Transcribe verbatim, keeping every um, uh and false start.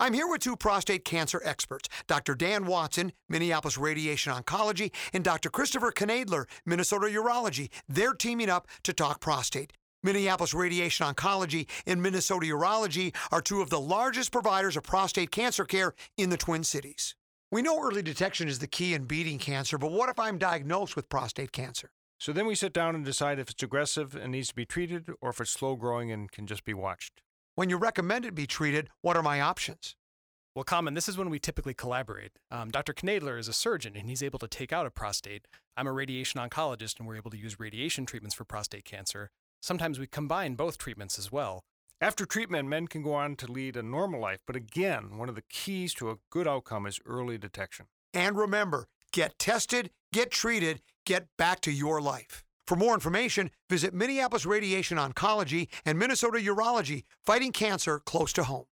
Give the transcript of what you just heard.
I'm here with two prostate cancer experts, Doctor Dan Watson, Minneapolis Radiation Oncology, and Doctor Christopher Knadler, Minnesota Urology. They're teaming up to talk prostate. Minneapolis Radiation Oncology and Minnesota Urology are two of the largest providers of prostate cancer care in the Twin Cities. We know early detection is the key in beating cancer, but what if I'm diagnosed with prostate cancer? So then we sit down and decide if it's aggressive and needs to be treated or if it's slow growing and can just be watched. When you recommend it be treated, what are my options? Well, Common, this is when we typically collaborate. Um, Doctor Knadler is a surgeon, and he's able to take out a prostate. I'm a radiation oncologist, and we're able to use radiation treatments for prostate cancer. Sometimes we combine both treatments as well. After treatment, men can go on to lead a normal life, but again, one of the keys to a good outcome is early detection. And remember, get tested, get treated, get back to your life. For more information, visit Minneapolis Radiation Oncology and Minnesota Urology, fighting cancer close to home.